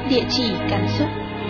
Địa chỉ cảm xúc.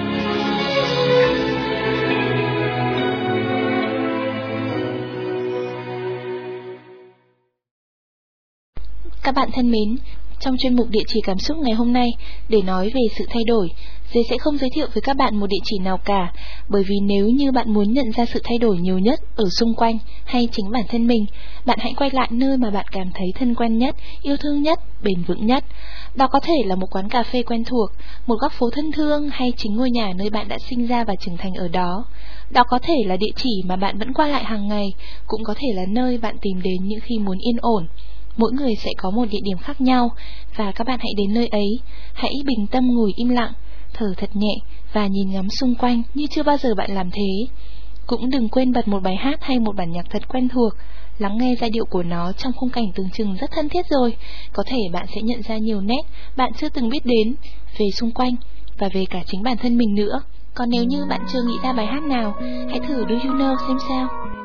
Các bạn thân mến, trong chuyên mục Địa chỉ cảm xúc ngày hôm nay, để nói về sự thay đổi, Dế sẽ không giới thiệu với các bạn một địa chỉ nào cả, bởi vì nếu như bạn muốn nhận ra sự thay đổi nhiều nhất ở xung quanh hay chính bản thân mình, bạn hãy quay lại nơi mà bạn cảm thấy thân quen nhất, yêu thương nhất, bền vững nhất. Đó có thể là một quán cà phê quen thuộc, một góc phố thân thương hay chính ngôi nhà nơi bạn đã sinh ra và trưởng thành ở đó. Đó có thể là địa chỉ mà bạn vẫn qua lại hàng ngày, cũng có thể là nơi bạn tìm đến những khi muốn yên ổn. Mỗi người sẽ có một địa điểm khác nhau, và các bạn hãy đến nơi ấy, hãy bình tâm ngồi im lặng, thở thật nhẹ và nhìn ngắm xung quanh như chưa bao giờ bạn làm thế. Cũng đừng quên bật một bài hát hay một bản nhạc thật quen thuộc, lắng nghe giai điệu của nó trong khung cảnh tưởng chừng rất thân thiết rồi. Có thể bạn sẽ nhận ra nhiều nét bạn chưa từng biết đến về xung quanh và về cả chính bản thân mình nữa. Còn nếu như bạn chưa nghĩ ra bài hát nào, hãy thử Do You Know xem sao.